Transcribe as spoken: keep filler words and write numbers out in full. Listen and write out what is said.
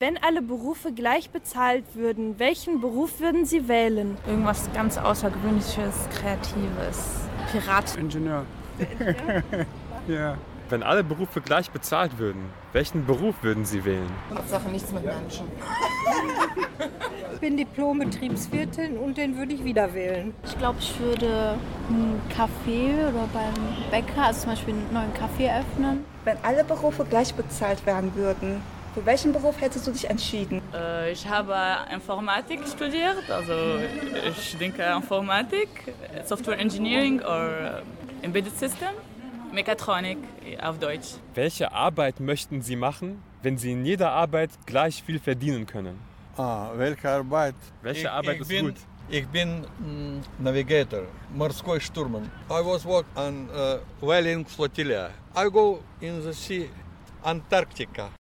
Wenn alle Berufe gleich bezahlt würden, welchen Beruf würden Sie wählen? Irgendwas ganz Außergewöhnliches, Kreatives. Pirat. Ingenieur. Ja. Wenn alle Berufe gleich bezahlt würden, welchen Beruf würden Sie wählen? Hauptsache nichts mit Menschen. Ich bin Diplom-Betriebswirtin und den würde ich wieder wählen. Ich glaube, ich würde ein Café oder beim Bäcker, also zum Beispiel einen neuen Café eröffnen. Wenn alle Berufe gleich bezahlt werden würden, für welchen Beruf hättest du dich entschieden? Äh, ich habe Informatik studiert, also ich denke Informatik, Software Engineering oder Embedded System, Mechatronik auf Deutsch. Welche Arbeit möchten Sie machen, wenn Sie in jeder Arbeit gleich viel verdienen können? Ah, welche Arbeit? Welche ich, Arbeit ich ist bin, gut? Ich bin mm, Navigator, морской штурман. I was work on uh, whaling flotilla. I go in the sea, Antarctica.